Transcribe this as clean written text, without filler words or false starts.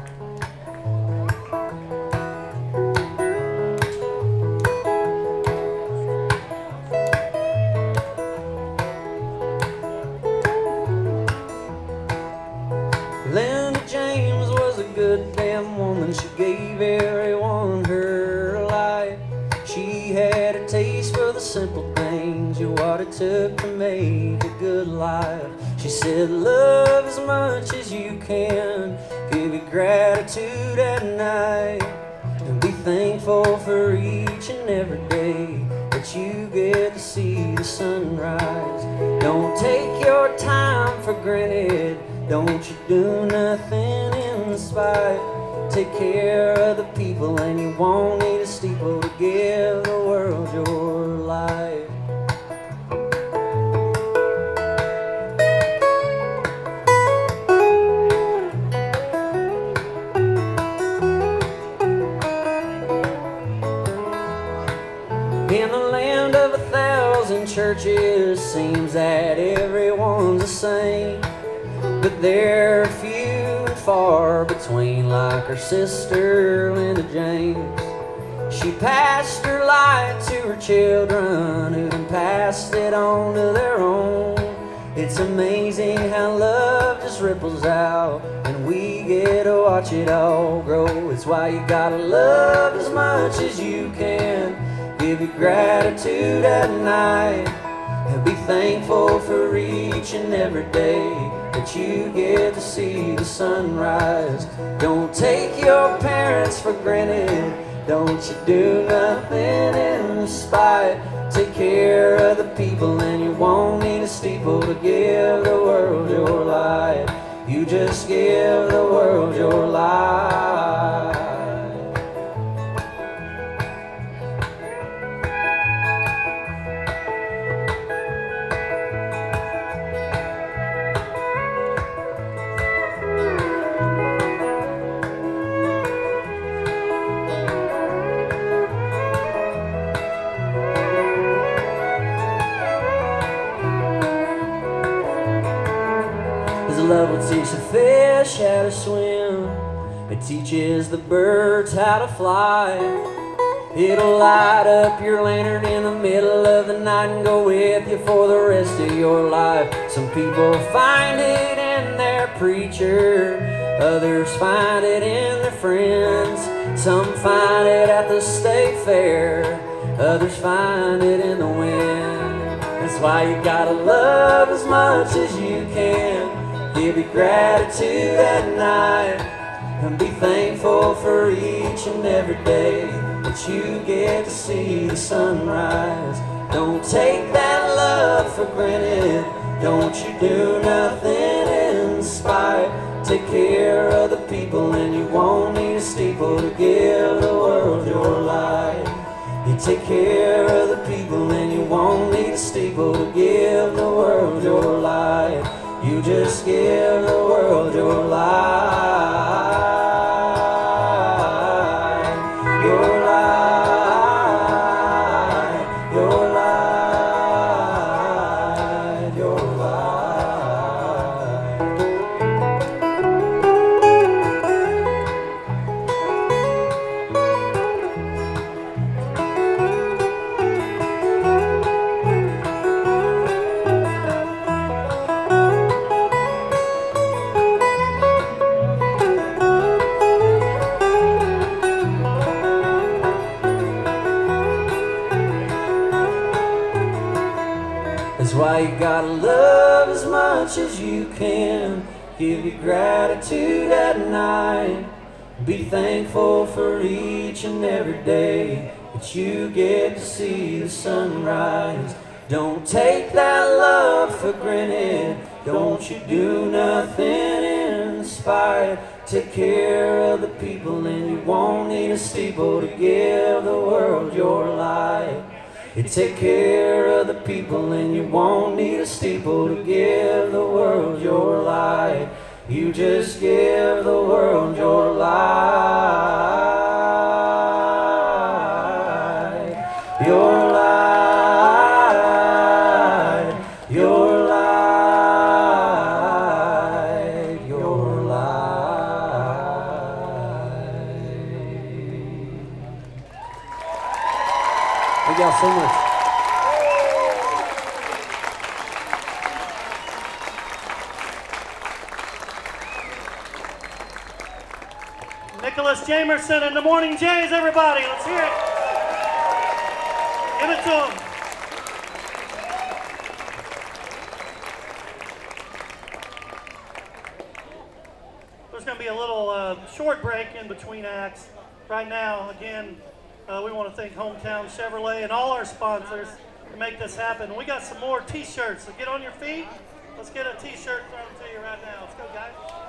Linda James was a good damn woman. She gave everyone her life. She had a taste for the simple things, what it took to make a good life. She said, love as much as you can, give your gratitude at night, and be thankful for each and every day that you get to see the sunrise. Don't take your time for granted, don't you do nothing in spite. Take care of the people and you won't need a steeple to give the world your life. In the land of 1,000 churches, seems that everyone's the same, but there are few and far between, like her sister Linda James. She passed her light to her children, who then passed it on to their own. It's amazing how love just ripples out, and we get to watch it all grow. It's why you gotta love as much as you can, give your gratitude at night, and be thankful for each and every day that you get to see the sunrise. Don't take your parents for granted, don't you do nothing in spite. Take care of the people and you won't need a steeple to give the world your life. You just give the world your life. Love will teach the fish how to swim, it teaches the birds how to fly. It'll light up your lantern in the middle of the night and go with you for the rest of your life. Some people find it in their preacher, others find it in their friends. Some find it at the state fair, others find it in the wind. That's why you gotta love as much as you can, give your gratitude at night, and be thankful for each and every day that you get to see the sunrise. Don't take that love for granted, don't you do nothing in spite. Take care of the people and you won't need a steeple to give the world your life. You take care of the people and you won't need a steeple to give the world your life. You just give the world your life, your life, your life, your life. That's why you gotta love as much as you can, give your gratitude at night, be thankful for each and every day that you get to see the sunrise. Don't take that love for granted, don't you do nothing in spite. Take care of the people and you won't need a steeple to give the world your life. You take care of the people and you won't need a steeple to give the world your life. You just give the world your life. Your life. Your life. Your life. Thank y'all so much. Nicholas Jamerson and the Morning Jays, everybody. Let's hear it. Give it to him. There's going to be a little short break in between acts. Right now, again, we want to thank Hometown Chevrolet and all our sponsors to make this happen. We got some more t-shirts, so get on your feet. Let's get a t-shirt thrown to you right now. Let's go, guys.